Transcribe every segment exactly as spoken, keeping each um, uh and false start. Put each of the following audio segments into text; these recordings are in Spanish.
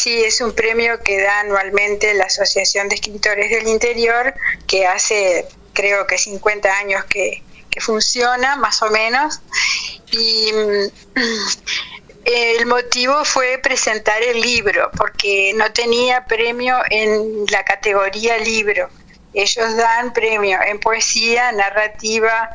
sí, es un premio que da anualmente la Asociación de Escritores del Interior, que hace creo que cincuenta años que, que funciona, más o menos, y el motivo fue presentar el libro, porque no tenía premio en la categoría libro. Ellos dan premio en poesía, narrativa,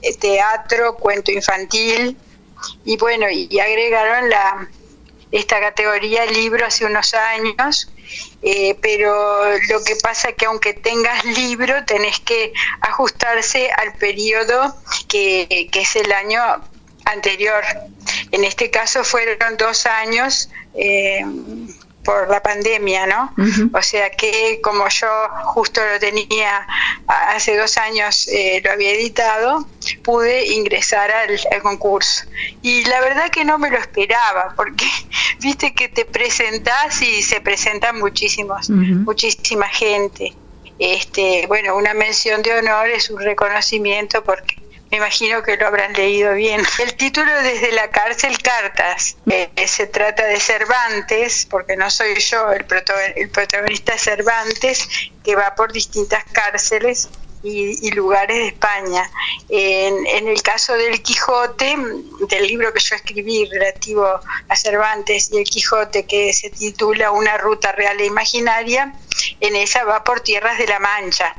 teatro, cuento infantil, y bueno, y agregaron la esta categoría libro hace unos años, eh, pero lo que pasa es que aunque tengas libro, tenés que ajustarse al periodo que, que es el año anterior. En este caso fueron dos años eh, por la pandemia, ¿no? Uh-huh. O sea que como yo justo lo tenía hace dos años, eh, lo había editado, pude ingresar al, al concurso. Y la verdad que no me lo esperaba, porque viste que te presentás y se presentan muchísimos, uh-huh. muchísima gente. Este, bueno, una mención de honor es un reconocimiento, porque me imagino que lo habrán leído bien. El título Desde la cárcel, cartas. Eh, se trata de Cervantes, porque no soy yo el, proto- el protagonista, es Cervantes, que va por distintas cárceles y, y lugares de España. En, en el caso del Quijote, del libro que yo escribí relativo a Cervantes y el Quijote, que se titula Una ruta real e imaginaria, en esa va por tierras de la Mancha.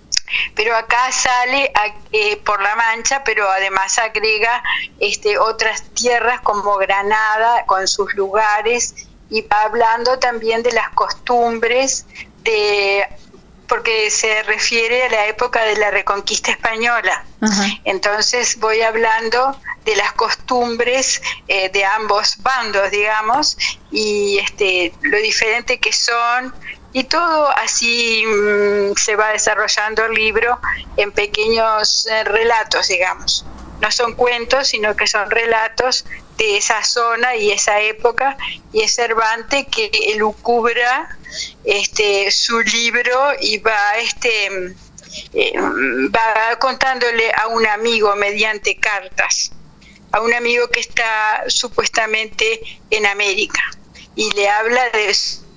Pero acá sale a, eh, por la Mancha, pero además agrega este, otras tierras como Granada con sus lugares, y va hablando también de las costumbres, de porque se refiere a la época de la Reconquista española. Uh-huh. Entonces voy hablando de las costumbres eh, de ambos bandos, digamos, y este, lo diferente que son. Y todo así mmm, se va desarrollando el libro en pequeños eh, relatos, digamos. No son cuentos, sino que son relatos de esa zona y esa época. Y es Cervantes que elucubra este, su libro y va, este, eh, va contándole a un amigo mediante cartas, a un amigo que está supuestamente en América, y le habla de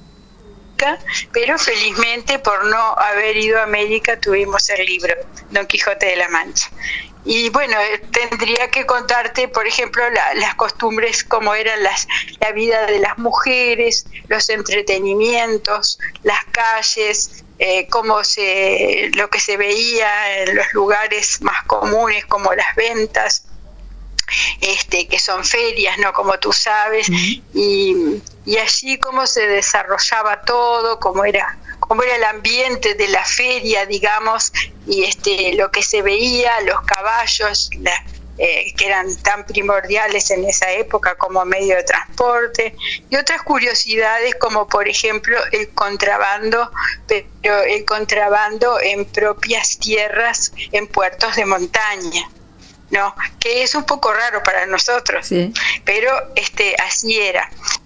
pero felizmente por no haber ido a América tuvimos el libro Don Quijote de la Mancha. Y bueno, tendría que contarte, por ejemplo, la, las costumbres, cómo eran las, la vida de las mujeres, los entretenimientos, las calles, eh, cómo se, lo que se veía en los lugares más comunes, como las ventas, este, que son ferias, ¿no? Como tú sabes, uh-huh. y, y allí cómo se desarrollaba todo, cómo era, cómo era el ambiente de la feria, digamos, y este, lo que se veía, los caballos, la, eh, que eran tan primordiales en esa época como medio de transporte, y otras curiosidades como por ejemplo el contrabando, pero el contrabando en propias tierras, en puertos de montaña. No, que es un poco raro para nosotros, sí. Pero este así era.